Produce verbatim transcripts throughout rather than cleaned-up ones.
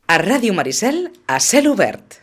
A Ràdio Maricel, a cel obert.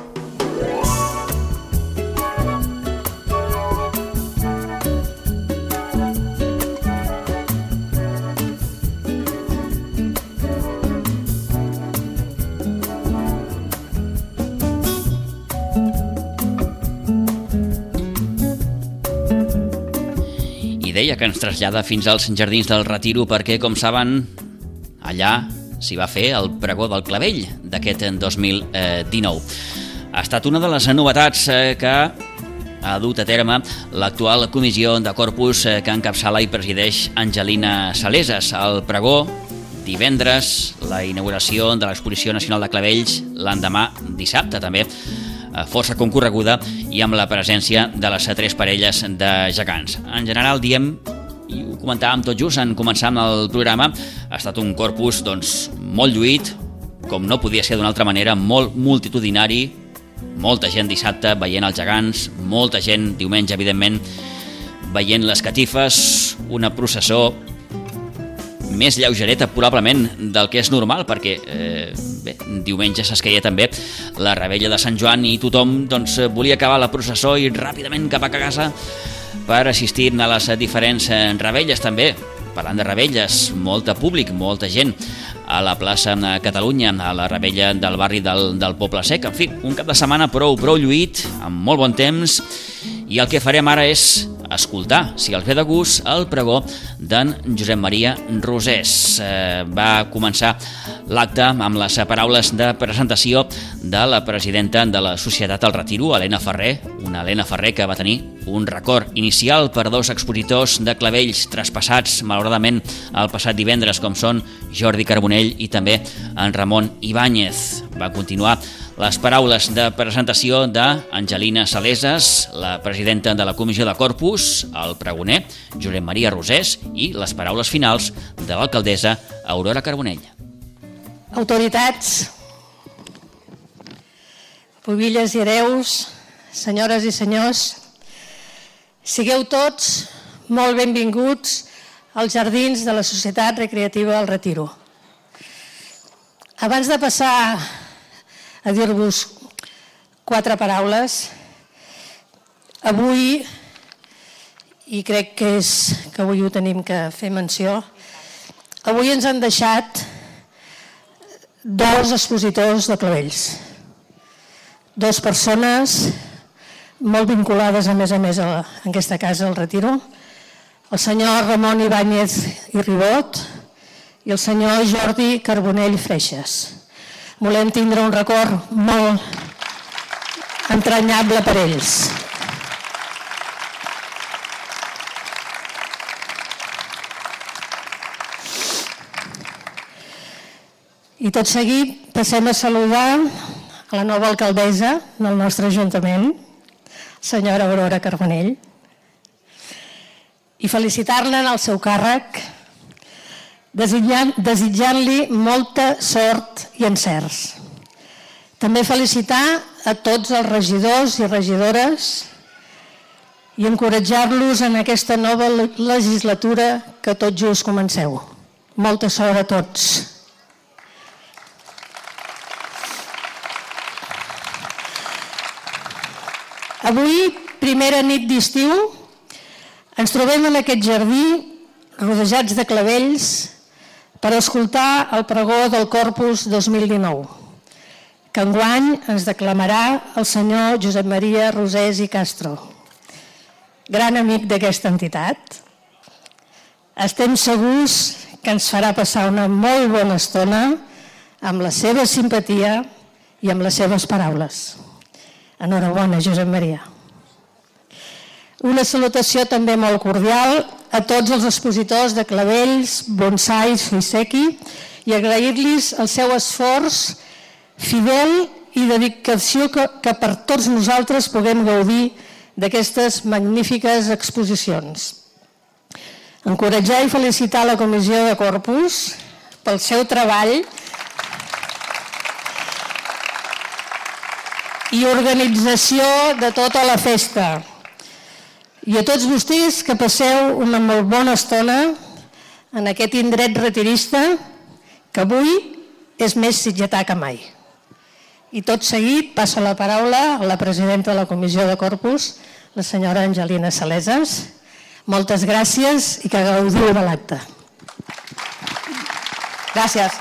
I deia que ens trasllada fins als Jardins del Retiro perquè, com saben, allà s'hi va fer el pregó del clavell d'aquest dos mil dinou. Ha estat una de les novetats que ha dut a terme l'actual comissió de Corpus que encapçala i presideix Angelina Saleses. El pregó, divendres, la inauguració de l'Exposició Nacional de Clavells, l'endemà, dissabte també, força concorreguda i amb la presència de les tres parelles de gegants. En general, diem, i ho comentàvem tot just en començar amb el programa, ha estat un corpus doncs, molt lluït, com no podia ser d'una altra manera, molt multitudinari, molta gent dissabte veient els gegants, molta gent diumenge, evidentment, veient les catifes, una processó més lleugereta probablement del que és normal, perquè eh, bé, diumenge s'esqueia també la revetlla de Sant Joan i tothom doncs, volia acabar la processó i ràpidament cap a casa per assistir a les diferents revetlles també. Parlant de revetlles, molt públic, molta gent a la plaça Catalunya, a la revetlla del barri del, del Poble Sec. En fi, un cap de setmana prou, prou lluït, amb molt bon temps, i el que farem ara és escoltar, si els ve de gust, el pregó d'en Josep Maria Rosés. Eh, va començar l'acte amb les paraules de presentació de la presidenta de la Societat El Retiro, Helena Ferrer, una Helena Ferrer que va tenir un record inicial per dos expositors de clavells traspassats, malauradament, el passat divendres, com són Jordi Carbonell i també en Ramon Ibáñez. Va continuar les paraules de presentació d'Angelina Saleses, la presidenta de la Comissió de Corpus, el pregoner Josep Maria Rosés, i les paraules finals de l'alcaldessa Aurora Carbonell. Autoritats, pubilles i hereus, senyores i senyors, sigueu tots molt benvinguts als Jardins de la Societat Recreativa El Retiro. Abans de passar a dir-vos quatre paraules, avui, i crec que és que avui ho tenim que fer menció, avui ens han deixat dos expositors de clavells, dos persones molt vinculades a més a més a, en aquesta casa al Retiro, el senyor Ramon Ibáñez i Ribot i el senyor Jordi Carbonell Freixas. Volem tindre un record molt entranyable per ells. I tot seguit passem a saludar a la nova alcaldessa del nostre Ajuntament, senyora Aurora Carbonell, i felicitar-la en el seu càrrec, desitjant-li molta sort i encerts. També felicitar a tots els regidors i regidores i encoratjar-los en aquesta nova legislatura que tot just comenceu. Molta sort a tots. Avui, primera nit d'estiu, ens trobem en aquest jardí rodejats de clavells per escoltar el pregó del Corpus dos mil dinou, que enguany ens declamarà el senyor Josep Maria Rosés i Castro, gran amic d'aquesta entitat. Estem segurs que ens farà passar una molt bona estona amb la seva simpatia i amb les seves paraules. Enhorabona, Josep Maria. Una salutació també molt cordial a tots els expositors de clavells, bonsais i sequi i agrair-los el seu esforç fidel i dedicació que, que per tots nosaltres puguem gaudir d'aquestes magnífiques exposicions. Encoratjar i felicitar la Comissió de Corpus pel seu treball i organització de tota la festa. I a tots vostès que passeu una molt bona estona en aquest indret retirista que avui és més sitgetà que mai. I tot seguit passo la paraula a la presidenta de la Comissió de Corpus, la senyora Angelina Saleses. Moltes gràcies i que gaudiu de l'acte. Gràcies.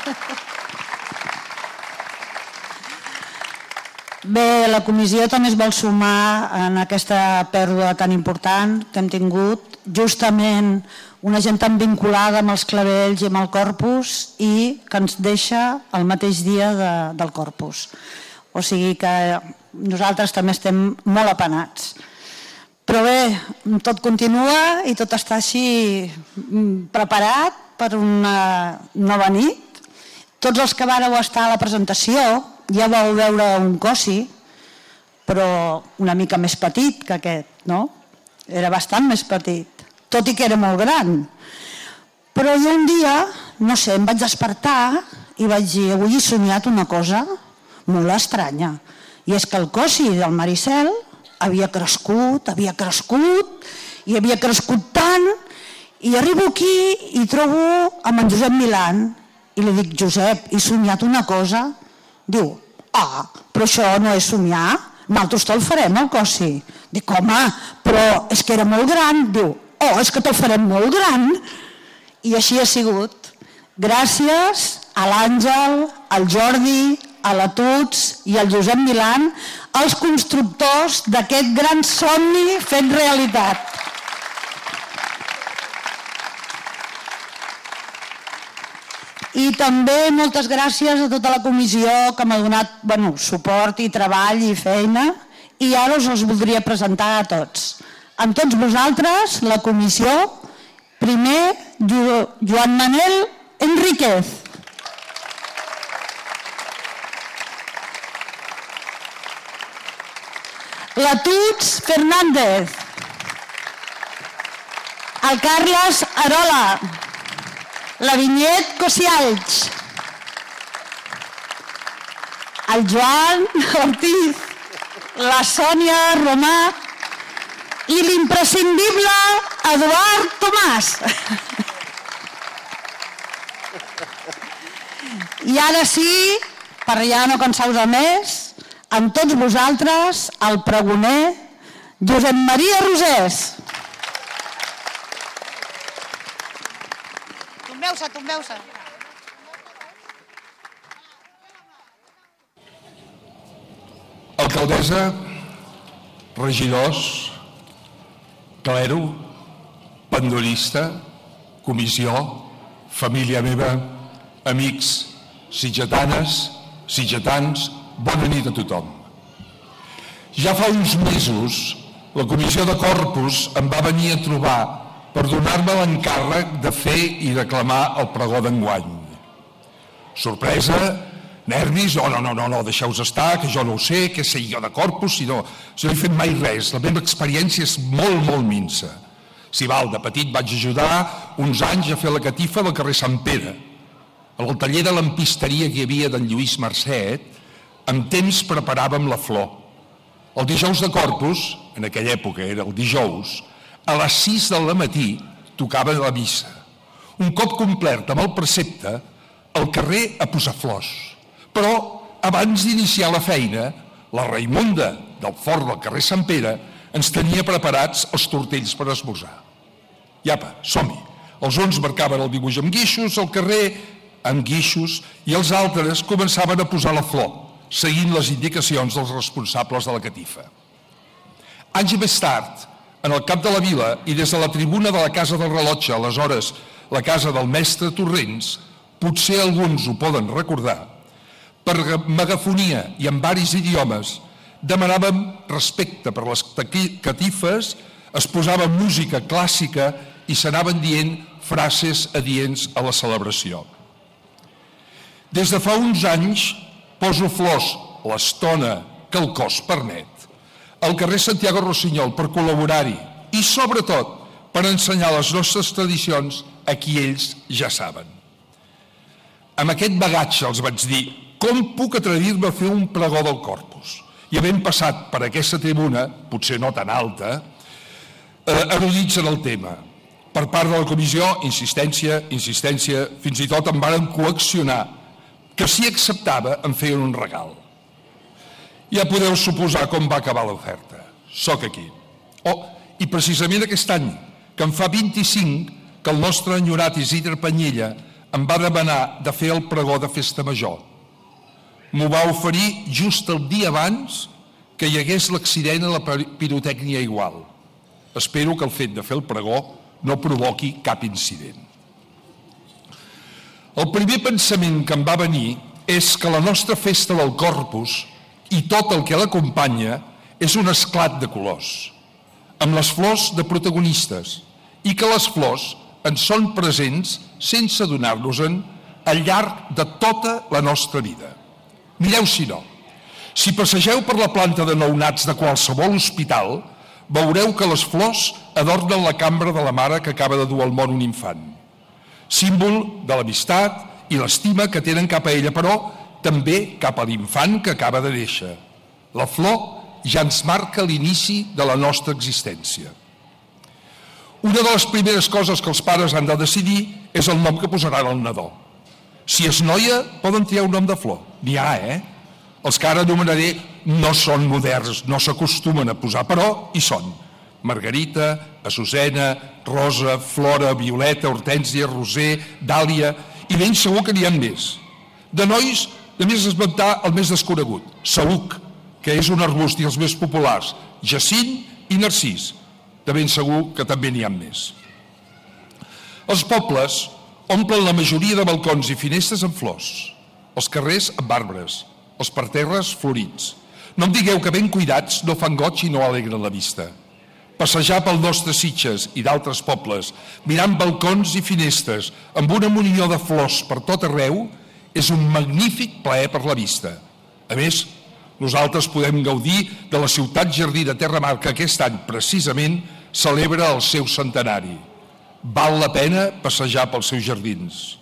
Bé, la comissió també es vol sumar en aquesta pèrdua tan important que hem tingut, justament una gent tan vinculada amb els clavells i amb el Corpus i que ens deixa el mateix dia de, del Corpus. O sigui que nosaltres també estem molt apenats. Però bé, tot continua i tot està així preparat per una nova nit. Tots els que vàreu estar a la presentació ja vau veure un cossi, però una mica més petit que aquest, no? Era bastant més petit, tot i que era molt gran. Però jo un dia, no sé, em vaig despertar i vaig dir, avui he somiat una cosa molt estranya. I és que el cossi del Maricel havia crescut, havia crescut, i havia crescut tant, i arribo aquí i trobo amb en Josep Milán, i li dic, Josep, he somiat una cosa? Diu, ah, però això no és somiar, nosaltres te'l farem, el cossi. Dic, home, però és que era molt gran. Diu, oh, és que te'l farem molt gran. I així ha sigut. Gràcies a l'Àngel, al Jordi, a la Tuts i al Josep Milán, els constructors d'aquest gran somni fet realitat. I també moltes gràcies a tota la comissió que m'ha donat bueno, suport i treball i feina, i ara us els voldria presentar a tots. Amb tots vosaltres, la comissió, primer Joan Manel Enríquez. La Tuts Fernández. El Carles Arola. La Vinyet Cosialls, el Joan Ortiz, la Sònia Romà i l'imprescindible Eduard Tomàs. I ara sí, per ja no cansar-vos més, amb tots vosaltres, el pregoner Josep Maria Rosés. Tombeu-se, tombeu-se. Alcaldessa, regidors, clero, pandorista, comissió, família meva, amics, sitgetanes, sitgetans, bona nit a tothom. Ja fa uns mesos, la Comissió de Corpus em va venir a trobar per donar-me l'encàrrec de fer i reclamar el pregó d'enguany. Sorpresa, nervis, no, no, no, no, no deixeu-vos estar, que jo no ho sé, què sé jo de Corpus, si no, si no he fet mai res, la meva experiència és molt, molt minsa. Si val, de petit vaig ajudar uns anys a fer la catifa del carrer Sant Pere. Al taller de lampisteria que hi havia d'en Lluís Marcet, amb temps preparàvem la flor. El dijous de Corpus, en aquella època era el dijous, a les sis del matí tocava la missa. Un cop complert amb el precepte, al carrer a posar flors. Però abans d'iniciar la feina, la Raimunda del fort del carrer Sant Pere ens tenia preparats els tortells per esmorzar. I apa, som-hi. Els uns marcaven el dibuix amb guixos, el carrer amb guixos, i els altres començaven a posar la flor, seguint les indicacions dels responsables de la catifa. Anys més tard, en el cap de la vila i des de la tribuna de la Casa del Rellotge, aleshores la casa del mestre Torrents, potser alguns ho poden recordar, per megafonia i en varis idiomes demanàvem respecte per les catifes, es posava música clàssica i s'anaven dient frases adients a la celebració. Des de fa uns anys poso flors l'estona que el cos permet al carrer Santiago Rossinyol per col·laborar-hi i, sobretot, per ensenyar les nostres tradicions a qui ells ja saben. Amb aquest bagatge els vaig dir, com puc atrevir-me a fer un pregó del Corpus? I havent passat per aquesta tribuna, potser no tan alta, erudits en el tema. Per part de la comissió, insistència, insistència, fins i tot em varen coaccionar que si acceptava em feien un regal. Ja podeu suposar com va acabar l'oferta. Soc aquí. Oh, i precisament aquest any, que en fa vint-i-cinc, que el nostre enyorat Isidre Panyella em va demanar de fer el pregó de festa major. M'ho va oferir just el dia abans que hi hagués l'accident a la pirotècnia igual. Espero que el fet de fer el pregó no provoqui cap incident. El primer pensament que em va venir és que la nostra festa del Corpus i tot el que l'acompanya és un esclat de colors, amb les flors de protagonistes, i que les flors en són presents sense adonar-nos-en al llarg de tota la nostra vida. Mireu si no. Si passegeu per la planta de nounats de qualsevol hospital, veureu que les flors adornen la cambra de la mare que acaba de dur al món un infant. Símbol de l'amistat i l'estima que tenen cap a ella, però també cap a l'infant que acaba de néixer. La flor ja ens marca l'inici de la nostra existència. Una de les primeres coses que els pares han de decidir és el nom que posaran al nadó. Si és noia, poden triar un nom de flor. N'hi ha, eh? Els que ara anomenaré no són moderns, no s'acostumen a posar, però hi són. Margarita, Azucena, Rosa, Flora, Violeta, Hortènsia, Roser, Dàlia, i ben segur que n'hi ha més. De nois, només esmentar el més desconegut, Saüc, que és un arbust i els més populars, Jacint i Narcís. De ben segur que també n'hi ha més. Els pobles omplen la majoria de balcons i finestres amb flors, els carrers amb arbres, els parterres florits. No em digueu que ben cuidats no fan goig i no alegren la vista. Passejar pel nostre Sitges i d'altres pobles, mirant balcons i finestres amb una munió de flors per tot arreu, és un magnífic plaer per la vista. A més, nosaltres podem gaudir de la ciutat jardí de Terramar, que aquest any, precisament, celebra el seu centenari. Val la pena passejar pels seus jardins.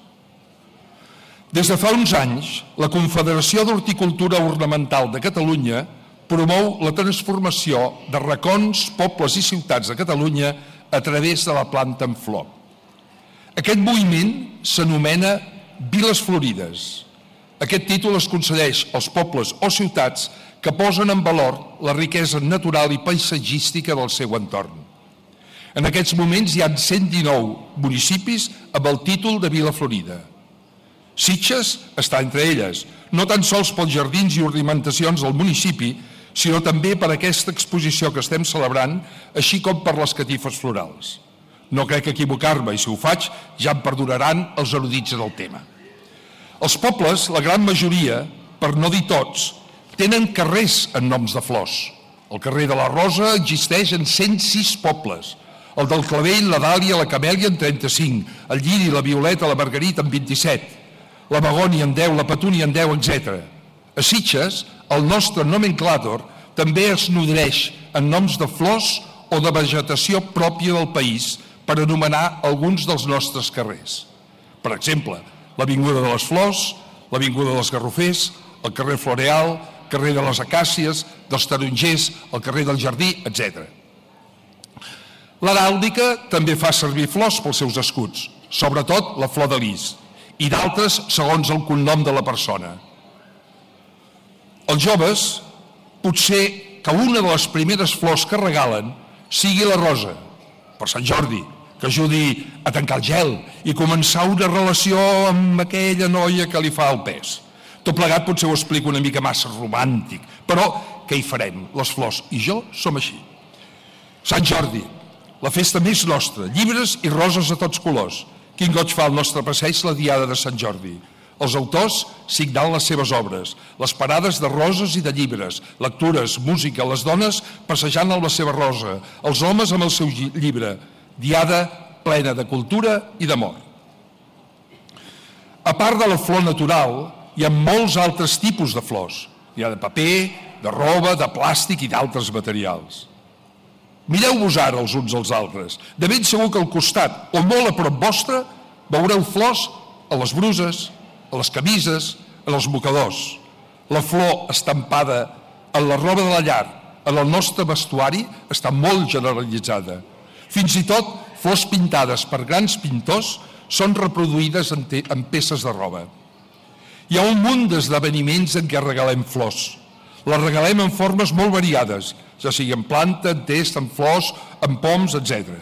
Des de fa uns anys, la Confederació d'Horticultura Ornamental de Catalunya promou la transformació de racons, pobles i ciutats de Catalunya a través de la planta en flor. Aquest moviment s'anomena Viles Florides. Aquest títol es concedeix als pobles o ciutats que posen en valor la riquesa natural i paisatgística del seu entorn. En aquests moments hi ha cent dinou municipis amb el títol de Vila Florida. Sitges està entre elles, no tan sols pels jardins i ornamentacions del municipi, sinó també per aquesta exposició que estem celebrant, així com per les catifes florals. No crec equivocar-me, i si ho faig ja em perdonaran els erudits del tema. Els pobles, la gran majoria, per no dir tots, tenen carrers en noms de flors. El carrer de la Rosa existeix en cent sis pobles, el del Clavell, la Dàlia, la Camèlia en trenta-cinc, el Lliri, la Violeta, la Margarita en vint-i-set, la Begònia en deu, la Petúnia en deu, etcètera. A Sitges, el nostre nomenclàtor també es nodreix en noms de flors o de vegetació pròpia del país per anomenar alguns dels nostres carrers. Per exemple, l'Avinguda de les Flors, l'Avinguda dels Garrofers, el carrer Floreal, el carrer de les Acàcies, dels Tarongers, el carrer del Jardí, etcètera. L'heràldica també fa servir flors pels seus escuts, sobretot la flor de lis, i d'altres segons el cognom de la persona. Els joves, potser que una de les primeres flors que regalen sigui la rosa, per Sant Jordi, que ajudi a tancar el gel i començar una relació amb aquella noia que li fa el pes. Tot plegat potser ho explico una mica massa romàntic, però què hi farem? Les flors i jo som així. Sant Jordi, la festa més nostra, llibres i roses a tots colors. Quin goig fa el nostre passeig la diada de Sant Jordi. Els autors signant les seves obres, les parades de roses i de llibres, lectures, música, les dones passejant amb la seva rosa, els homes amb el seu llibre, diada plena de cultura i d'amor. A part de la flor natural, hi ha molts altres tipus de flors. Hi ha de paper, de roba, de plàstic i d'altres materials. Mireu-vos ara els uns als altres. De ben segur que al costat o molt a prop vostre veureu flors a les bruses, a les camises, en els mocadors. La flor estampada en la roba de la llar, en el nostre vestuari, està molt generalitzada. Fins i tot flors pintades per grans pintors són reproduïdes en, en peces de roba. Hi ha un munt d'esdeveniments en què regalem flors. Les regalem en formes molt variades, ja sigui en planta, en test, en flors, en poms, etcètera.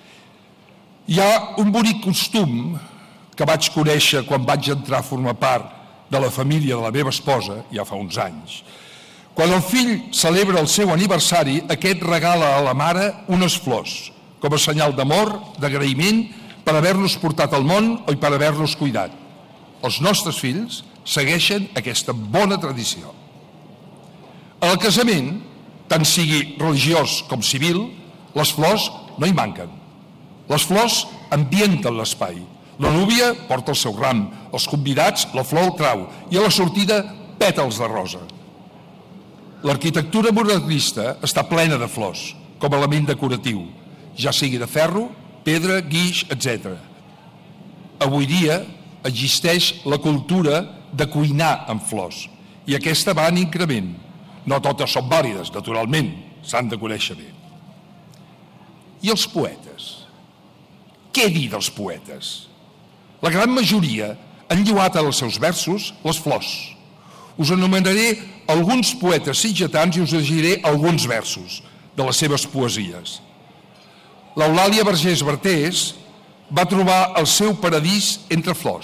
Hi ha un bonic costum que vaig conèixer quan vaig entrar a formar part de la família de la meva esposa, ja fa uns anys. Quan el fill celebra el seu aniversari, aquest regala a la mare unes flors, com a senyal d'amor, d'agraïment, per haver-nos portat al món o per haver-nos cuidat. Els nostres fills segueixen aquesta bona tradició. En el casament, tant sigui religiós com civil, les flors no hi manquen. Les flors ambienten l'espai. La núvia porta el seu ram, els convidats la flor al trau i a la sortida pètals de rosa. L'arquitectura modernista està plena de flors, com a element decoratiu, ja sigui de ferro, pedra, guix, etcètera. Avui dia existeix la cultura de cuinar amb flors i aquesta va en increment. No totes són vàlides, naturalment, s'han de conèixer bé. I els poetes? Què dir dels poetes? La gran majoria han lloat en els seus versos les flors. Us anomenaré alguns poetes sitgetans i us llegiré alguns versos de les seves poesies. L'Eulàlia Vergés Bartés va trobar el seu paradís entre flors.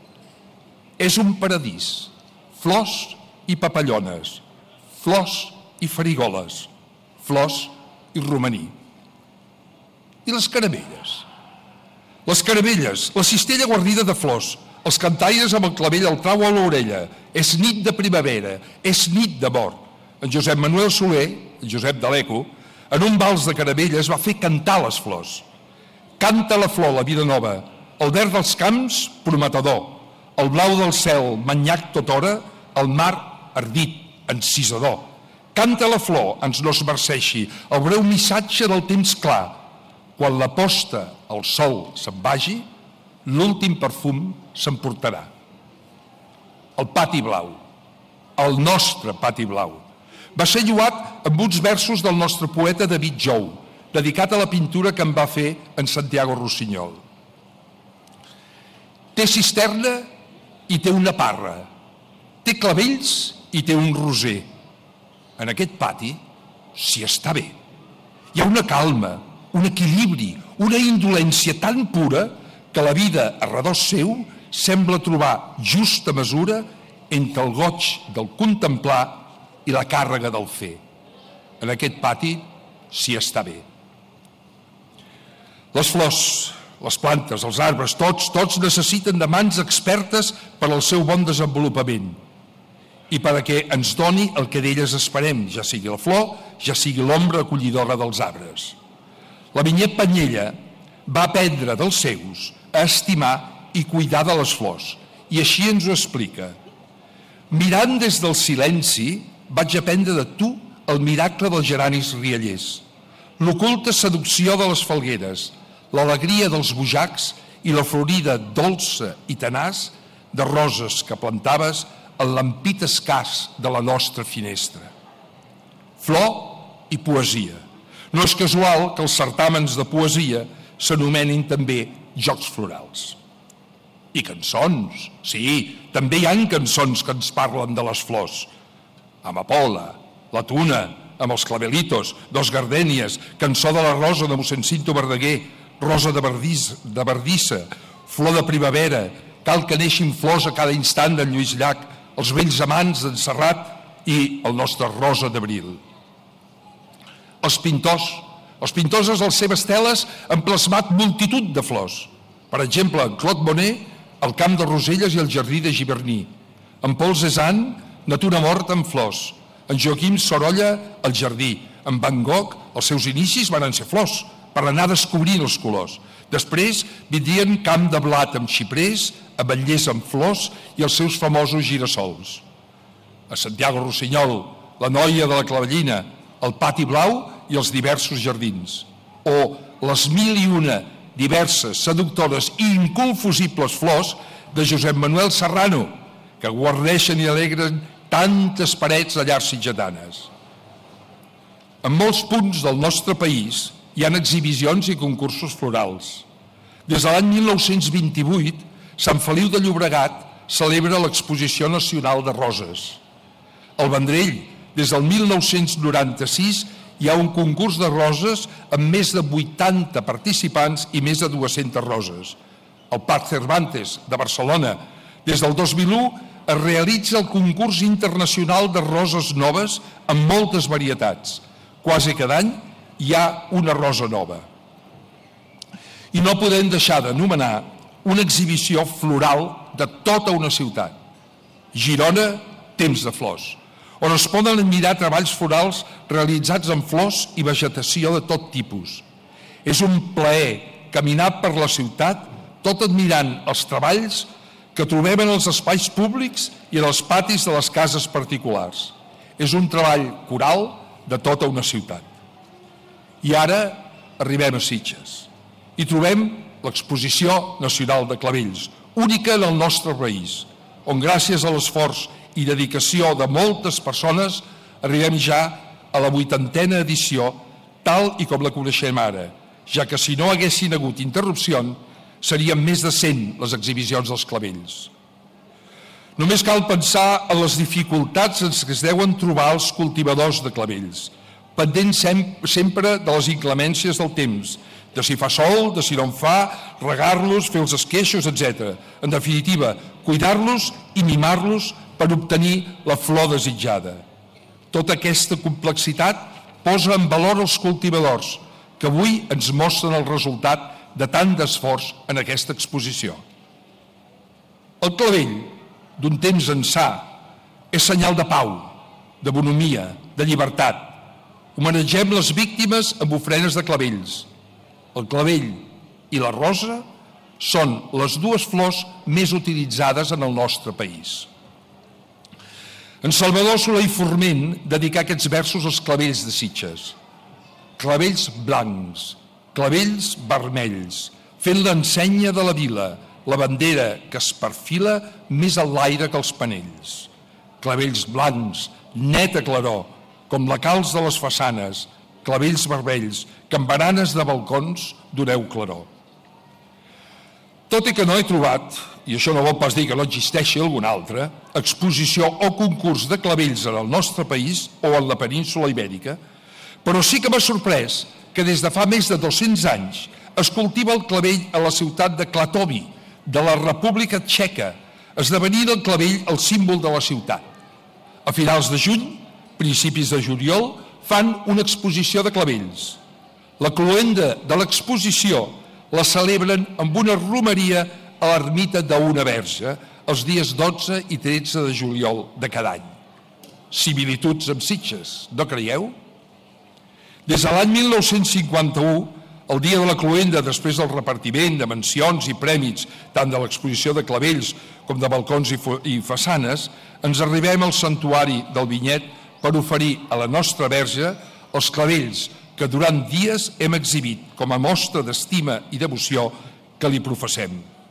És un paradís, flors i papallones, flors i farigoles, flors i romaní. I les caramelles? Les caramelles, la cistella guardida de flors, els cantaires amb el clavell al trau a l'orella, és nit de primavera, és nit d'amor. En Josep Manuel Soler, en Josep de l'Eco, en un vals de caramelles va fer cantar les flors. Canta la flor, la vida nova, el verd dels camps, prometedor, el blau del cel, manyac tothora, el mar ardit, encisador. Canta la flor, ens no es marceixi, el breu missatge del temps clar. Quan la posta al sol se'n vagi, l'últim perfum s'emportarà. El pati blau, el nostre pati blau, va ser lloat amb uns versos del nostre poeta David Jou, dedicat a la pintura que en va fer en Santiago Rossinyol. Té cisterna i té una parra, té clavells i té un roser. En aquest pati s'hi està bé. Hi ha una calma, un equilibri, una indolència tan pura que la vida a redós seu sembla trobar justa mesura entre el goig del contemplar i la càrrega del fer. En aquest pati s'hi està bé. Les flors, les plantes, els arbres, tots, tots necessiten de mans expertes per al seu bon desenvolupament i perquè ens doni el que d'elles esperem, ja sigui la flor, ja sigui l'ombra acollidora dels arbres. La Vinyet Panyella va aprendre dels seus a estimar i cuidar de les flors, i així ens ho explica. Mirant des del silenci, vaig aprendre de tu el miracle dels geranis riallers, l'oculta seducció de les falgueres, l'alegria dels bojacs i la florida dolça i tenaç de roses que plantaves en l'ampit escàs de la nostra finestra. Flor i poesia. No és casual que els certàmens de poesia s'anomenin també jocs florals. I cançons, sí, també hi ha cançons que ens parlen de les flors. Amapola, la tuna, amb els clavelitos, dos gardènies, cançó de la rosa de mossèn Cinto Verdaguer, rosa de, verdís, de verdissa, flor de primavera, cal que neixin flors a cada instant d'en Lluís Llach, els vells amants d'en Serrat i el nostre rosa d'abril. Els pintors, els pintors a les seves teles han plasmat multitud de flors. Per exemple, en Claude Monet, el camp de Roselles i el jardí de Giverny. En Paul Cézanne, natura morta amb flors. En Joaquim Sorolla, el jardí. En Van Gogh, els seus inicis van ser flors, per anar descobrint els colors. Després vindrien camp de blat amb xiprers, ametllers amb flors i els seus famosos girassols. A Santiago Rossinyol, la noia de la clavellina, el pati blau i els diversos jardins. O les mil i una diverses, seductores i inconfusibles flors de Josep Manuel Serrano, que guarneixen i alegren tantes parets de llars sitgetanes. En molts punts del nostre país hi ha exhibicions i concursos florals. Des de l'any mil nou-cents vint-i-vuit, Sant Feliu de Llobregat celebra l'Exposició Nacional de Roses. Al Vendrell, des del mil nou-cents noranta-sis, hi ha un concurs de roses amb més de vuitanta participants i més de dues-centes roses. Al Parc Cervantes de Barcelona, des del dos mil u, es realitza el concurs internacional de roses noves amb moltes varietats. Quasi cada any hi ha una rosa nova. I no podem deixar d'anomenar una exhibició floral de tota una ciutat. Girona, Temps de Flors, on es poden admirar treballs florals realitzats amb flors i vegetació de tot tipus. És un plaer caminar per la ciutat tot admirant els treballs que trobem en els espais públics i en els patis de les cases particulars. És un treball coral de tota una ciutat. I ara arribem a Sitges i trobem l'Exposició Nacional de Clavells, única en el nostre país, on gràcies a l'esforç i dedicació de moltes persones arribem ja a la vuitantena edició, tal i com la coneixem ara, ja que si no haguessin hagut interrupcions, serien més de cent les exhibicions dels clavells. Només cal pensar en les dificultats en què es deuen trobar els cultivadors de clavells, pendents sempre de les inclemències del temps, de si fa sol, de si no en fa, regar-los, fer els esqueixos, etcètera. En definitiva, cuidar-los i mimar-los per obtenir la flor desitjada. Tota aquesta complexitat posa en valor els cultivadors, que avui ens mostren el resultat de tant d'esforç en aquesta exposició. El clavell, d'un temps ençà, és senyal de pau, de bonomia, de llibertat. Homenatgem les víctimes amb ofrenes de clavells. El clavell i la rosa són les dues flors més utilitzades en el nostre país. En Salvador Soler i Forment dedicà aquests versos als clavells de Sitges. Clavells blancs, clavells vermells, fent l'ensenya de la vila, la bandera que es perfila més a l'aire que els panells. Clavells blancs, neta claror, com la calç de les façanes, clavells vermells, que en baranes de balcons doneu claror. Tot i que no he trobat, i això no vol pas dir que no existeixi algun altre, exposició o concurs de clavells en el nostre país o en la península ibèrica, però sí que m'ha sorprès que des de fa més de dos-cents anys es cultiva el clavell a la ciutat de Klatovy, de la República Txeca, esdevenint el clavell el símbol de la ciutat. A finals de juny, principis de juliol, fan una exposició de clavells. La cloenda de l'exposició la celebren amb una romeria a l'ermita d'una verge els dies dotze i tretze de juliol de cada any. Similituds amb Sitges, no creieu? Des de l'any mil nou-cents cinquanta-u, el dia de la cloenda, després del repartiment de mencions i prèmits, tant de l'exposició de clavells com de balcons i façanes, ens arribem al santuari del Vinyet per oferir a la nostra verge els clavells que durant dies hem exhibit com a mostra d'estima i devoció que li professem.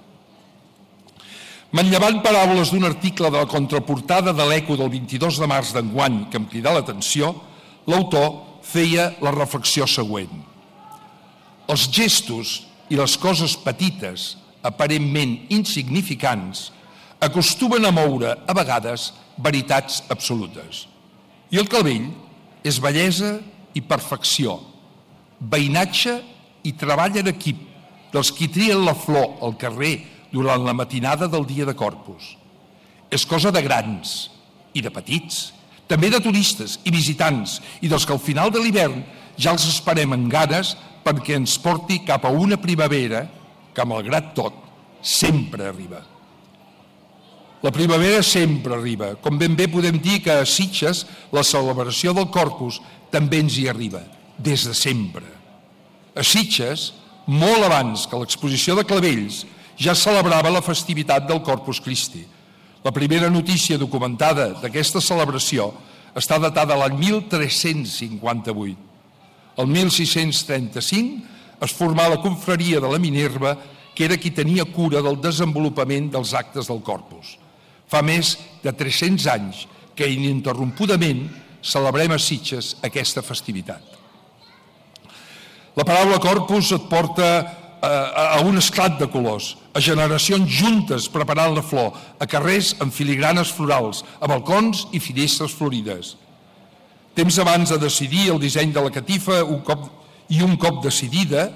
Manllevant paraules d'un article de la contraportada de l'Eco del vint-i-dos de març d'enguany que em cridà l'atenció, l'autor feia la reflexió següent. Els gestos i les coses petites, aparentment insignificants, acostumen a moure a vegades veritats absolutes. I el clavell és bellesa i perfecció, veïnatge i treball en equip dels qui trien la flor al carrer durant la matinada del dia de Corpus. És cosa de grans i de petits, també de turistes i visitants i dels que al final de l'hivern ja els esperem amb ganes perquè ens porti cap a una primavera que, malgrat tot, sempre arriba. La primavera sempre arriba. Com ben bé podem dir que a Sitges la celebració del Corpus també ens hi arriba, des de sempre. A Sitges, molt abans que l'exposició de clavells, ja celebrava la festivitat del Corpus Christi. La primera notícia documentada d'aquesta celebració està datada l'any mil tres-cents cinquanta-vuit. El mil sis-cents trenta-cinc es formà la confraria de la Minerva, que era qui tenia cura del desenvolupament dels actes del Corpus. Fa més de tres-cents anys que ininterrompudament celebrem a Sitges aquesta festivitat. La paraula Corpus et porta a un esclat de colors, a generacions juntes preparant la flor, a carrers amb filigranes florals, a balcons i finestres florides. Temps abans de decidir el disseny de la catifa un cop, i un cop decidida,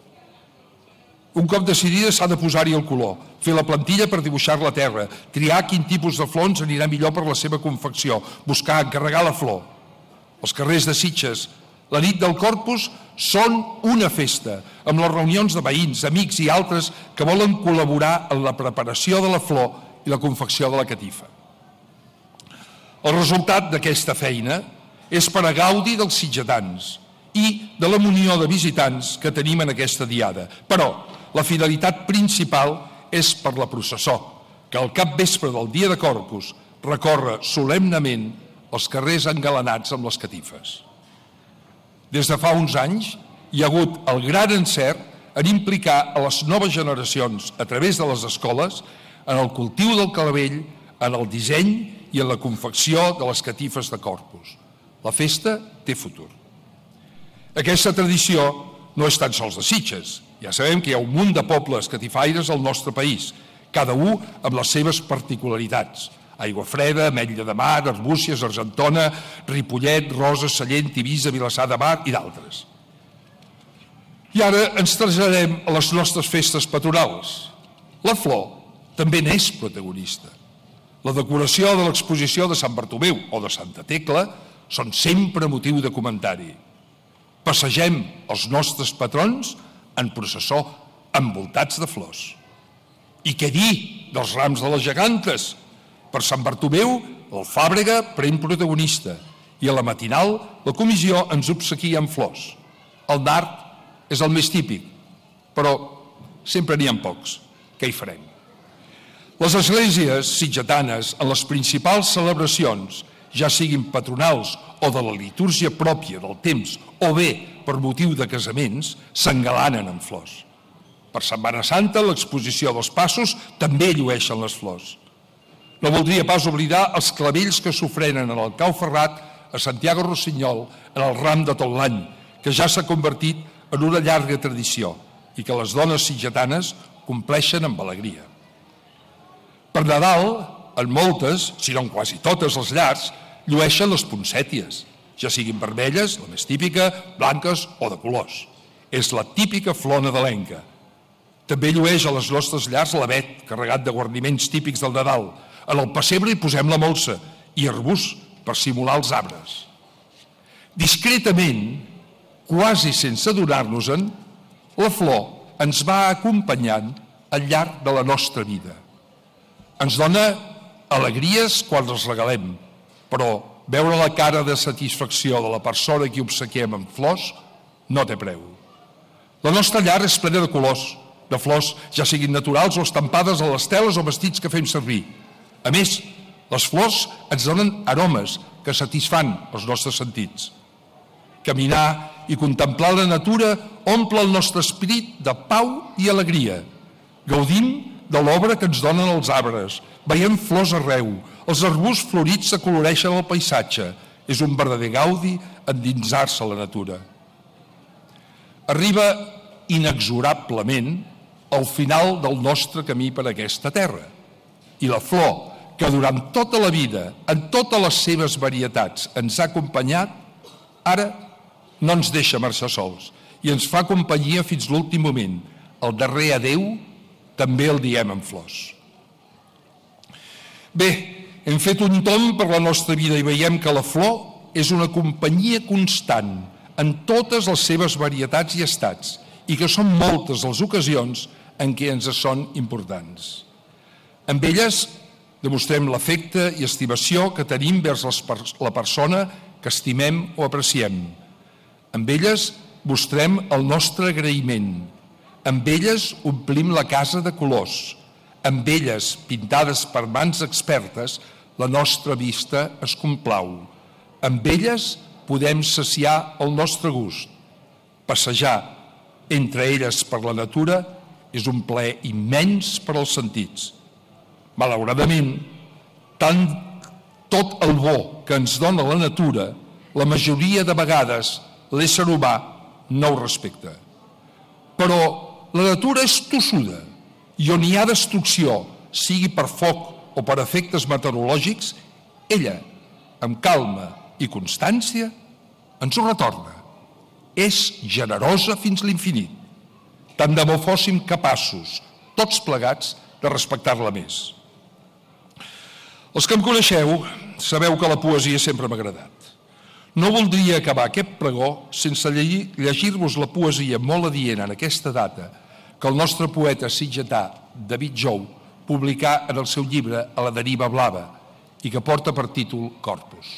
un cop decidida s'ha de posar-hi el color, fer la plantilla per dibuixar la terra, triar quin tipus de flor ens anirà millor per la seva confecció, buscar, encarregar la flor. Els carrers de Sitges, la nit del Corpus, són una festa, amb les reunions de veïns, amics i altres que volen col·laborar en la preparació de la flor i la confecció de la catifa. El resultat d'aquesta feina és per a gaudi dels sitgetans i de la munió de visitants que tenim en aquesta diada. Però la finalitat principal és per la processó, que al capvespre del dia de Corpus recorre solemnament els carrers engalanats amb les catifes. Des de fa uns anys hi ha hagut el gran encert en implicar a les noves generacions a través de les escoles en el cultiu del clavell, en el disseny i en la confecció de les catifes de Corpus. La festa té futur. Aquesta tradició no és tan sols de Sitges. Ja sabem que hi ha un munt de pobles catifaires al nostre país, cada un amb les seves particularitats. Aiguafreda, Ametlla de Mar, Arbúcies, Argentona, Ripollet, Roses, Sallent, Tivissa, Vilassar de Mar i d'altres. I ara ens traslladem a les nostres festes patronals. La flor també n'és protagonista. La decoració de l'exposició de Sant Bartomeu o de Santa Tecla són sempre motiu de comentari. Passegem els nostres patrons en processó envoltats de flors. I què dir dels rams de les gegantes? Per Sant Bartomeu, el Fàbrega pren protagonista i a la matinal la comissió ens obsequia amb flors. El nard és el més típic, però sempre n'hi ha pocs. Què hi farem? Les esglésies sitgetanes en les principals celebracions, ja siguin patronals o de la litúrgia pròpia del temps o bé per motiu de casaments, s'engalanen amb flors. Per Setmana Santa, l'exposició dels passos també llueixen les flors. No voldria pas oblidar els clavells que s'ofrenen en el Cau Ferrat a Santiago Rossinyol en el ram de tot l'any, que ja s'ha convertit en una llarga tradició i que les dones sitgetanes compleixen amb alegria. Per Nadal, en moltes, si no en quasi totes les llars, llueixen les poncèties, ja siguin vermelles, la més típica, blanques o de colors. És la típica flor nadalenca. També llueix a les nostres llars l'avet, carregat de guarniments típics del Nadal. En el pessebre hi posem la molsa i arbust per simular els arbres. Discretament, quasi sense adonar-nos-en, la flor ens va acompanyant al llarg de la nostra vida. Ens dona alegries quan les regalem, però veure la cara de satisfacció de la persona que obsequiem amb flors no té preu. La nostra llar és plena de colors, de flors, ja siguin naturals o estampades a les teles o vestits que fem servir. A més, les flors ens donen aromes que satisfan els nostres sentits. Caminar i contemplar la natura omple el nostre esperit de pau i alegria. Gaudim de l'obra que ens donen els arbres, veiem flors arreu, els arbusts florits acoloreixen el paisatge. És un verdader gaudi endinsar-se a la natura. Arriba inexorablement al final del nostre camí per aquesta terra. I la flor, que durant tota la vida, en totes les seves varietats, ens ha acompanyat, ara no ens deixa marxar sols i ens fa companyia fins l'últim moment. El darrer adeu també el diem amb flors. Bé, hem fet un tomb per la nostra vida i veiem que la flor és una companyia constant en totes les seves varietats i estats i que són moltes les ocasions en què ens són importants. Amb elles demostrem l'afecte i estimació que tenim vers la persona que estimem o apreciem. Amb elles mostrem el nostre agraïment. Amb elles omplim la casa de colors. Amb elles, pintades per mans expertes, la nostra vista es complau. Amb elles podem saciar el nostre gust. Passejar entre elles per la natura és un plaer immens per als sentits. Malauradament, tant tot el bo que ens dona la natura, la majoria de vegades l'ésser humà no ho respecta. Però la natura és tossuda i on hi ha destrucció, sigui per foc o per efectes meteorològics, ella, amb calma i constància, ens ho retorna. És generosa fins l'infinit. Tant de bo fóssim capaços, tots plegats, de respectar-la més. Els que em coneixeu sabeu que la poesia sempre m'ha agradat. No voldria acabar aquest pregó sense llegir-vos la poesia molt adient en aquesta data que el nostre poeta sitgetà David Jou publicà en el seu llibre A la deriva blava i que porta per títol Corpus.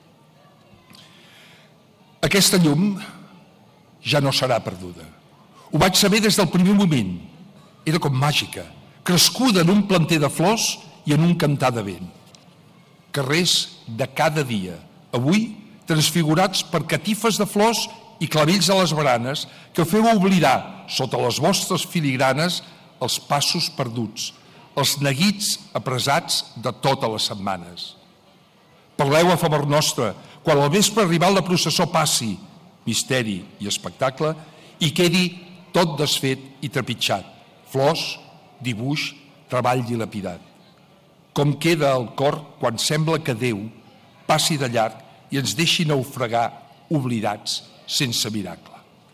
Aquesta llum ja no serà perduda. Ho vaig saber des del primer moment. Era com màgica, crescuda en un planter de flors i en un cantar de vent. Carrers de cada dia, avui transfigurats per catifes de flors i clavells a les baranes que feu oblidar, sota les vostres filigranes, els passos perduts, els neguits apressats de totes les setmanes. Parleu a favor nostre, quan al vespre arribat la processó passi, misteri i espectacle, i quedi tot desfet i trepitjat, flors, dibuix, treball dilapidat. Com queda el cor quan sembla que Déu passi de llarg i ens deixi naufragar oblidats sense miracle.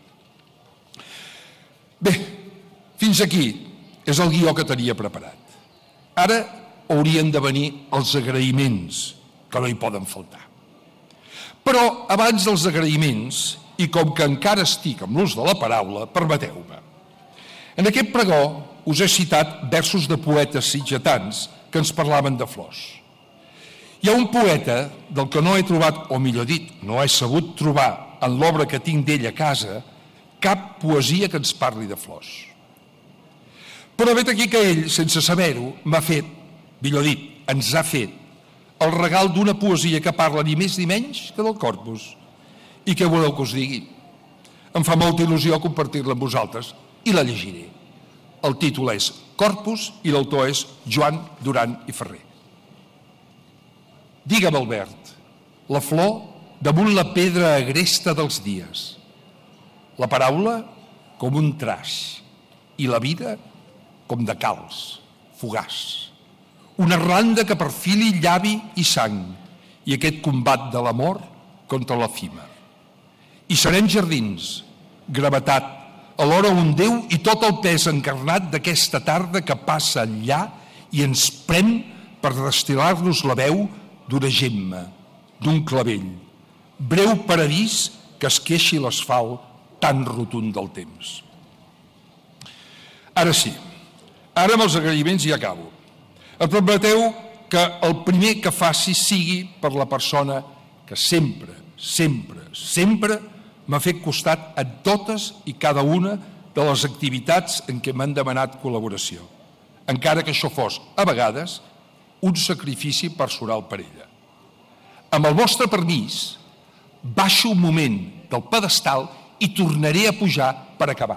Bé, fins aquí és el guió que tenia preparat. Ara haurien de venir els agraïments, que no hi poden faltar. Però abans dels agraïments, i com que encara estic amb l'ús de la paraula, permeteu-me. En aquest pregó us he citat versos de poetes sitgetans que ens parlaven de flors. Hi ha un poeta del que no he trobat, o millor dit, no he sabut trobar en l'obra que tinc d'ell a casa, cap poesia que ens parli de flors. Però vet aquí que ell, sense saber-ho, m'ha fet, millor dit, ens ha fet, el regal d'una poesia que parla ni més ni menys que del Corpus. I què voleu que us digui? Em fa molta il·lusió compartir-la amb vosaltres i la llegiré. El títol és Corpus i l'autor és Joan Duran i Ferrer. Digue'm, Albert, la flor damunt la pedra agresta dels dies, la paraula com un traç i la vida com de calç, fugaç. Una randa que perfili llavi i sang i aquest combat de l'amor contra l'efímer. I serem jardins, gravetat, alhora un Déu i tot el pes encarnat d'aquesta tarda que passa enllà i ens prem per destil·lar-nos la veu d'una gemma, d'un clavell, breu paradís que es queixi l'asfalt tan rotund del temps. Ara sí, ara amb els agraïments ja acabo. Em permeteu que el primer que faci sigui per la persona que sempre, sempre, sempre m'ha fet costat a totes i cada una de les activitats en què m'han demanat col·laboració, encara que això fos, a vegades, un sacrifici personal per ella. Amb el vostre permís, baixo un moment del pedestal i tornaré a pujar per acabar.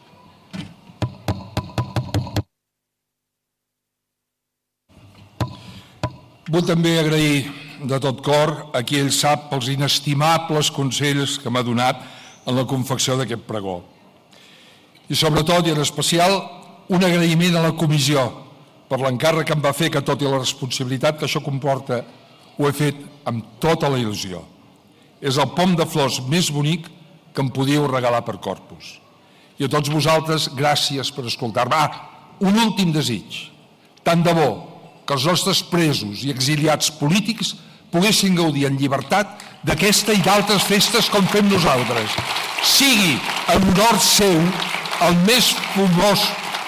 Vull també agrair de tot cor a qui ell sap pels inestimables consells que m'ha donat en la confecció d'aquest pregó. I sobretot i en especial un agraïment a la comissió per l'encàrrec que em va fer, que tot i la responsabilitat que això comporta ho he fet amb tota la il·lusió. És el pom de flors més bonic que em podíeu regalar per Corpus. I a tots vosaltres, gràcies per escoltar-me. Ah, un últim desig. Tant de bo que els nostres presos i exiliats polítics poguessin gaudir en llibertat d'aquesta i d'altres festes com fem nosaltres. Sigui en honor seu el més fumós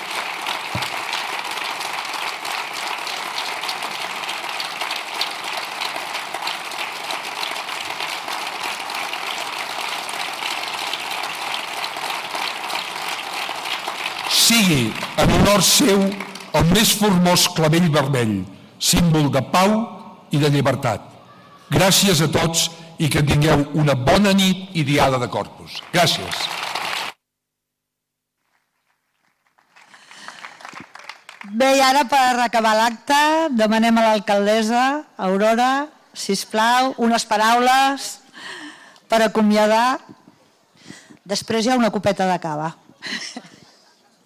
sigui en honor seu el més formós clavell vermell, símbol de pau i de llibertat. Gràcies a tots i que tingueu una bona nit i diada de Corpus. Gràcies. Bé, i ara per acabar l'acte demanem a l'alcaldessa Aurora, sisplau, unes paraules per acomiadar. Després hi ha una copeta de cava.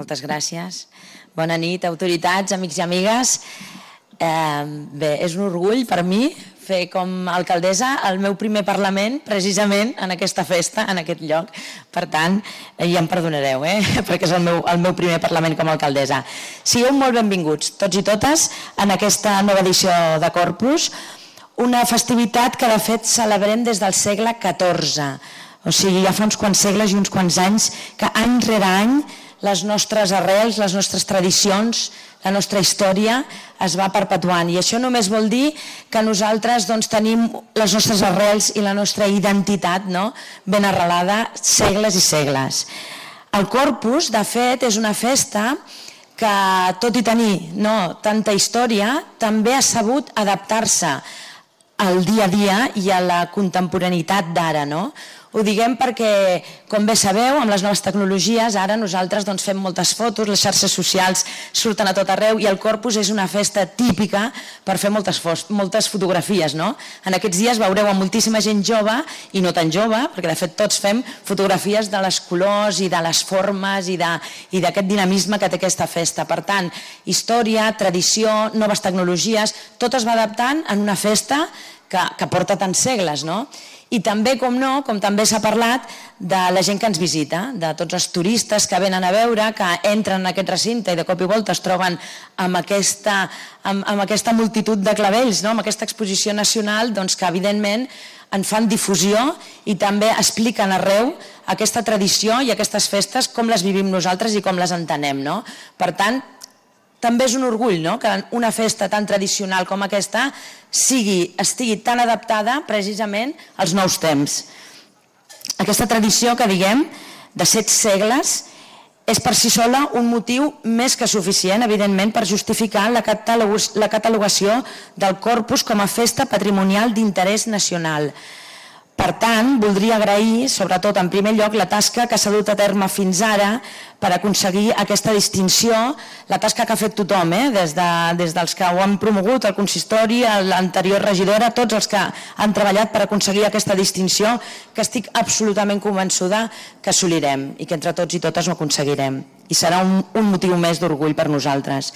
Moltes gràcies. Bona nit, autoritats, amics i amigues. Eh, bé, és un orgull per mi fer com a alcaldessa el meu primer Parlament precisament en aquesta festa, en aquest lloc. Per tant, ja em perdonareu, eh? perquè és el meu, el meu primer Parlament com a alcaldessa. Sigueu molt benvinguts, tots i totes, en aquesta nova edició de Corpus, una festivitat que de fet celebrem des del segle catorze. O sigui, ja fa uns quants segles i uns quants anys que any rere any les nostres arrels, les nostres tradicions, la nostra història es va perpetuant. I això només vol dir que nosaltres doncs, tenim les nostres arrels i la nostra identitat, no? ben arrelada segles i segles. El Corpus, de fet, és una festa que, tot i tenir no, tanta història, també ha sabut adaptar-se al dia a dia i a la contemporaneïtat d'ara, no? Ho diguem perquè, com bé sabeu, amb les noves tecnologies, ara nosaltres doncs, fem moltes fotos, les xarxes socials surten a tot arreu i el Corpus és una festa típica per fer moltes, moltes fotografies. No? En aquests dies veureu a moltíssima gent jove i no tan jove, perquè de fet tots fem fotografies de les colors i de les formes i d'aquest dinamisme que té aquesta festa. Per tant, història, tradició, noves tecnologies, tot es va adaptant en una festa que, que porta tants segles, no? I també, com no, com també s'ha parlat, de la gent que ens visita, de tots els turistes que venen a veure, que entren en aquest recinte i de cop i volta es troben amb aquesta, amb, amb aquesta multitud de clavells, no? Amb aquesta exposició nacional doncs, que evidentment en fan difusió i també expliquen arreu aquesta tradició i aquestes festes, com les vivim nosaltres i com les entenem. No? Per tant, també és un orgull no? que una festa tan tradicional com aquesta sigui, estigui tan adaptada precisament als nous temps. Aquesta tradició que diguem de set segles és per si sola un motiu més que suficient, evidentment, per justificar la catalogació del Corpus com a festa patrimonial d'interès nacional. Per tant, voldria agrair, sobretot en primer lloc, la tasca que s'ha dut a terme fins ara per aconseguir aquesta distinció, la tasca que ha fet tothom, eh? des, de, des dels que ho han promogut, el consistori, l'anterior regidora, tots els que han treballat per aconseguir aquesta distinció, que estic absolutament convençuda que assolirem i que entre tots i totes ho aconseguirem. I serà un, un motiu més d'orgull per nosaltres.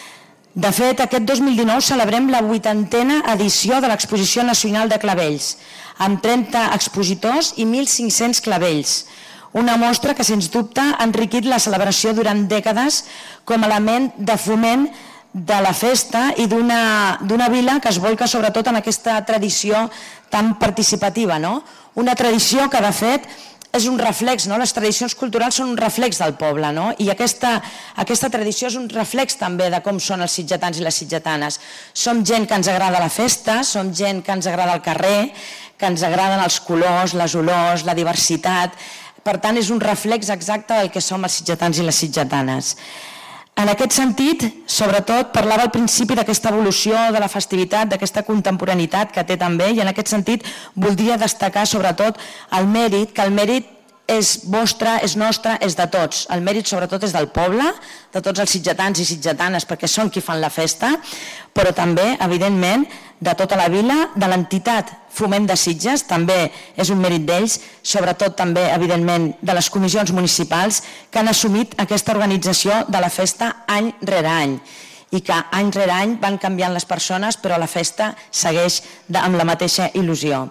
De fet, aquest dos mil dinou celebrem la vuitantena edició de l'Exposició Nacional de Clavells, amb trenta expositors i mil cinc-cents clavells. Una mostra que, sens dubte, ha enriquit la celebració durant dècades com a element de foment de la festa i d'una vila que es volca sobretot en aquesta tradició tan participativa. No? Una tradició que, de fet, és un reflex, no? Les tradicions culturals són un reflex del poble, no? I aquesta, aquesta tradició és un reflex també de com són els sitgetans i les sitgetanes. Som gent que ens agrada la festa, som gent que ens agrada el carrer, que ens agraden els colors, les olors, la diversitat. Per tant, és un reflex exacte del que som els sitgetans i les sitgetanes. En aquest sentit, sobretot, parlava al principi d'aquesta evolució de la festivitat, d'aquesta contemporaneïtat que té també, i en aquest sentit voldria destacar sobretot el mèrit, que el mèrit és vostre, és nostre, és de tots. El mèrit sobretot és del poble, de tots els sitgetans i sitgetanes, perquè són qui fan la festa, però també, evidentment, de tota la vila, de l'entitat Foment de Sitges, també és un mèrit d'ells, sobretot també, evidentment, de les comissions municipals que han assumit aquesta organització de la festa any rere any i que any rere any van canviant les persones, però la festa segueix amb la mateixa il·lusió.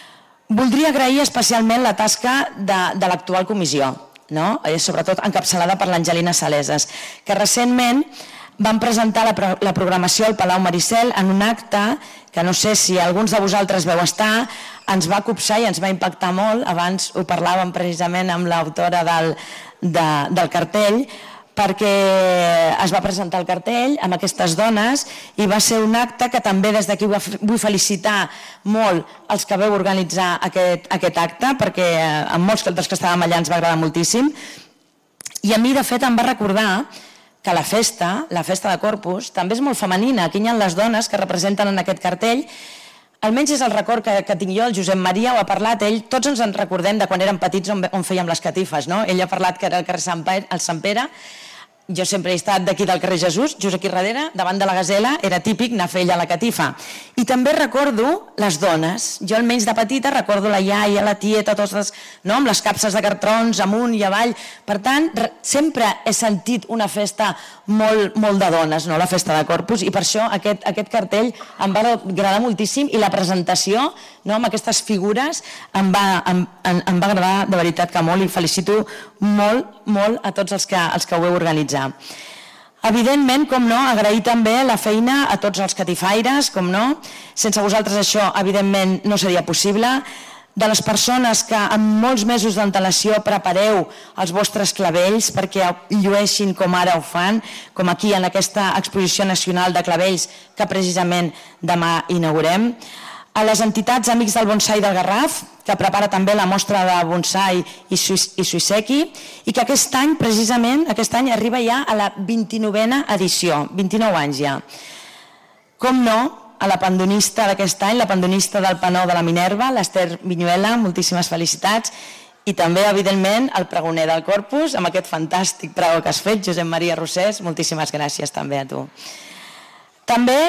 Voldria agrair especialment la tasca de, de l'actual comissió, no? Sobretot encapçalada per l'Angelina Saleses, que recentment van presentar la, la programació al Palau Maricel en un acte que no sé si alguns de vosaltres veu estar, ens va copsar i ens va impactar molt. Abans ho parlàvem precisament amb l'autora del, de, del cartell, perquè es va presentar el cartell amb aquestes dones i va ser un acte que també des d'aquí vull felicitar molt els que veu organitzar aquest, aquest acte, perquè a molts dels que estàvem allà ens va agradar moltíssim. I a mi, de fet, em va recordar que la festa, la festa de Corpus, també és molt femenina. Aquí hi ha les dones que representen en aquest cartell. Almenys és el record que, que tinc jo, el Josep Maria ho ha parlat, ell, tots ens en recordem de quan érem petits on, on fèiem les catifes, no? Ell ha parlat que era el carrer Sant Pere, el Sant Pere. jo sempre he estat d'aquí del carrer Jesús, just aquí darrere, davant de la Gasela, era típic anar a fer allà la catifa. I també recordo les dones. Jo almenys de petita recordo la iaia, la tieta, totes les, no? Amb les capses de cartrons amunt i avall. Per tant, sempre he sentit una festa molt, molt de dones, no? La festa de Corpus, i per això aquest, aquest cartell em va agradar moltíssim i la presentació, no? Amb aquestes figures em va, em, em va agradar de veritat que molt, i felicito molt, molt a tots els que, els que ho heu organitzat. Evidentment, com no, agrair també la feina a tots els catifaires, com no, sense vosaltres això evidentment no seria possible, de les persones que amb molts mesos d'antelació prepareu els vostres clavells perquè llueixin com ara ho fan, com aquí en aquesta exposició nacional de clavells que precisament demà inaugurem, a les entitats Amics del Bonsai del Garraf, que prepara també la mostra de bonsai i suïseki, i que aquest any, precisament, aquest any arriba ja a la vint-i-novena edició, vint-i-nou anys ja. Com no, a la pandonista d'aquest any, la pandonista del Panou de la Minerva, l'Ester Vinyuela, moltíssimes felicitats, i també, evidentment, el pregoner del Corpus, amb aquest fantàstic pregó que has fet, Josep Maria Rosés, moltíssimes gràcies també a tu. També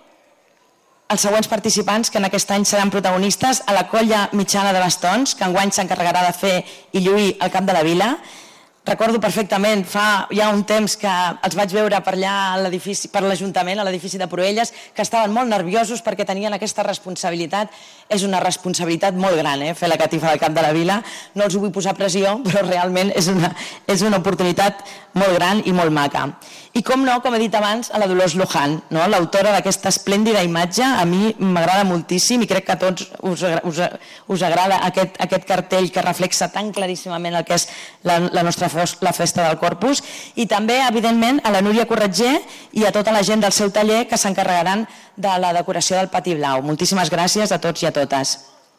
els següents participants que en aquest any seran protagonistes a la colla mitjana de bastons, que enguany s'encarregarà de fer i lluir al cap de la vila. Recordo perfectament, fa ja un temps que els vaig veure per allà a l'edifici, per l'Ajuntament, a l'edifici de Proelles, que estaven molt nerviosos perquè tenien aquesta responsabilitat. És una responsabilitat molt gran, eh, fer la catifa del cap de la vila. No els vull posar pressió, però realment és una, és una oportunitat molt gran i molt maca. I com no, com he dit abans, a la Dolors Luján, no? L'autora d'aquesta esplèndida imatge, a mi m'agrada moltíssim i crec que a tots us, us, us agrada aquest, aquest cartell que reflexa tan claríssimament el que és la, la nostra la festa del Corpus, i també, evidentment, a la Núria Corretger i a tota la gent del seu taller que s'encarregaran de la decoració del Pati Blau. Moltíssimes gràcies a tots i a totes.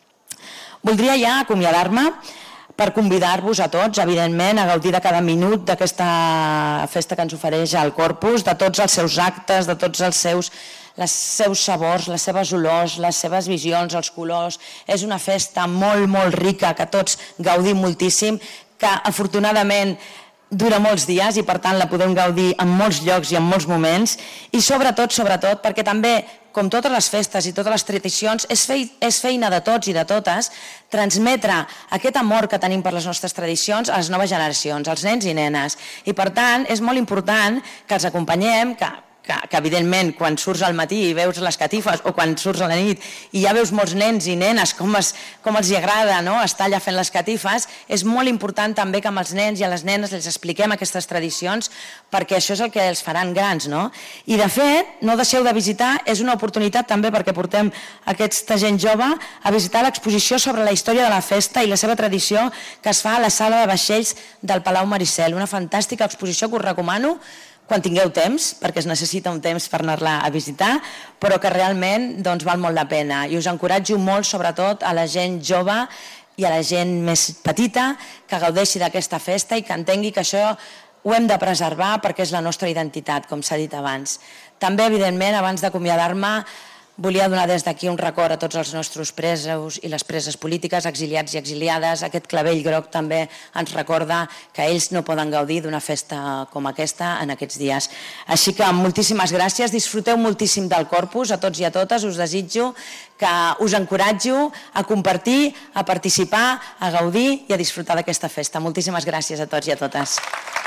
Voldria ja acomiadar-me per convidar-vos a tots, evidentment, a gaudir de cada minut d'aquesta festa que ens ofereix el Corpus, de tots els seus actes, de tots els seus els seus sabors, les seves olors, les seves visions, els colors. És una festa molt, molt rica, que tots gaudim moltíssim, que afortunadament dura molts dies i per tant la podem gaudir en molts llocs i en molts moments, i sobretot, sobretot, perquè també, com totes les festes i totes les tradicions, és, fe, és feina de tots i de totes transmetre aquest amor que tenim per les nostres tradicions a les noves generacions, als nens i nenes. I per tant és molt important que els acompanyem, que Que, que evidentment quan surts al matí i veus les catifes o quan surts a la nit i ja veus molts nens i nenes com, es, com els hi agrada, no? Estar allà fent les catifes, és molt important també que amb els nens i a les nenes els expliquem aquestes tradicions, perquè això és el que els faran grans, no? I de fet, no deixeu de visitar, és una oportunitat també perquè portem aquesta gent jove a visitar l'exposició sobre la història de la festa i la seva tradició que es fa a la sala de vaixells del Palau Maricel, una fantàstica exposició que us recomano quan tingueu temps, perquè es necessita un temps per anar-la a visitar, però que realment doncs, val molt la pena. I us encoratjo molt, sobretot, a la gent jove i a la gent més petita que gaudeixi d'aquesta festa i que entengui que això ho hem de preservar perquè és la nostra identitat, com s'ha dit abans. També, evidentment, abans d'acomiadar-me, volia donar des d'aquí un record a tots els nostres presos i les preses polítiques, exiliats i exiliades. Aquest clavell groc també ens recorda que ells no poden gaudir d'una festa com aquesta en aquests dies. Així que moltíssimes gràcies, disfruteu moltíssim del Corpus, a tots i a totes, us desitjo que us encoratjo a compartir, a participar, a gaudir i a disfrutar d'aquesta festa. Moltíssimes gràcies a tots i a totes.